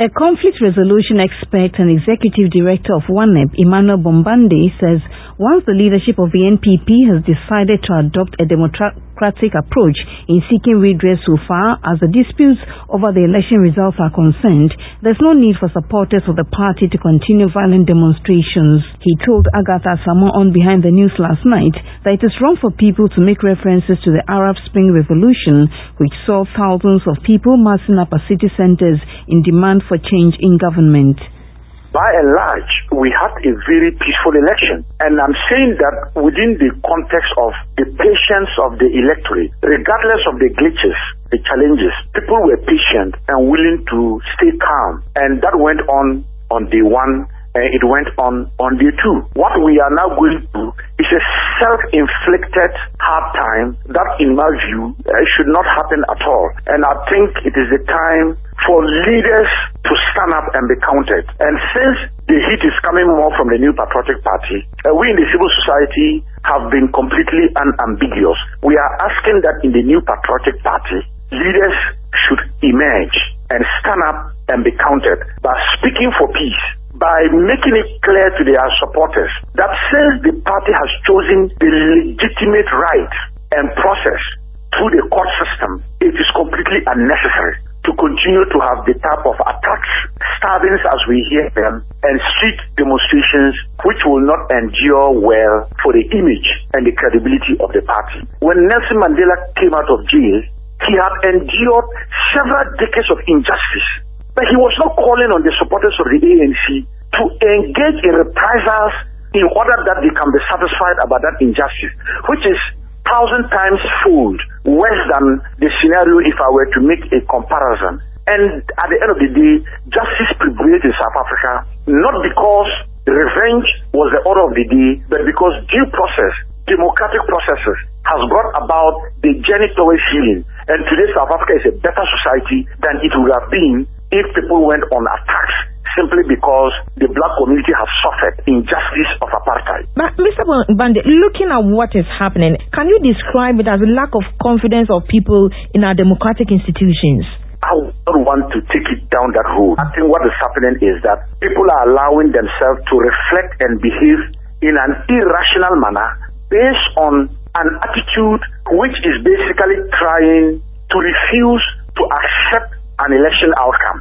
A conflict resolution expert and executive director of ONEP, Emmanuel Bombande, says once the leadership of the NPP has decided to adopt a democratic approach in seeking redress so far as the disputes over the election results are concerned, there's no need for supporters of the party to continue violent demonstrations. He told Agatha Samoah on Behind the News last night that it is wrong for people to make references to the Arab Spring Revolution, which saw thousands of people marching up at city centers in demand for change in government. By and large, we had a very peaceful election. And I'm saying that within the context of the patience of the electorate, regardless of the glitches, the challenges, people were patient and willing to stay calm. And that went on day one, and it went on day two. What we are now going through is a self-inflicted hard time that, in my view, should not happen at all. And I think it is the time for leaders to stand up and be counted. And since the heat is coming more from the New Patriotic Party, we in the civil society have been completely unambiguous. We are asking that in the New Patriotic Party, leaders should emerge and stand up and be counted by speaking for peace, by making it clear to their supporters that since the party has chosen the legitimate right and process through the court system, it is completely unnecessary to continue to have the type of attacks, stabbings as we hear them, and street demonstrations which will not endure well for the image and the credibility of the party. When Nelson Mandela came out of jail, he had endured several decades of injustice, but he was not calling on the supporters of the ANC to engage in reprisals in order that they can be satisfied about that injustice, which is 1,000 times fold worse than the scenario if I were to make a comparison. And at the end of the day, justice prevailed in South Africa, not because revenge was the order of the day, but because due process, democratic processes, has brought about the journey towards healing. And today South Africa is a better society than it would have been if people went on attacks simply because the black community has suffered injustice of apartheid. But Mr. Bombande, looking at what is happening, can you describe it as a lack of confidence of people in our democratic institutions? I don't want to take it down that road. I think what is happening is that people are allowing themselves to reflect and behave in an irrational manner based on an attitude which is basically trying to refuse to accept an election outcome.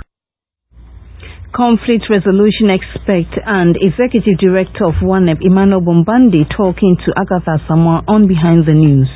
Conflict resolution expert and executive director of ONEP, Emmanuel Bombande, talking to Agatha Samoah on Behind the News.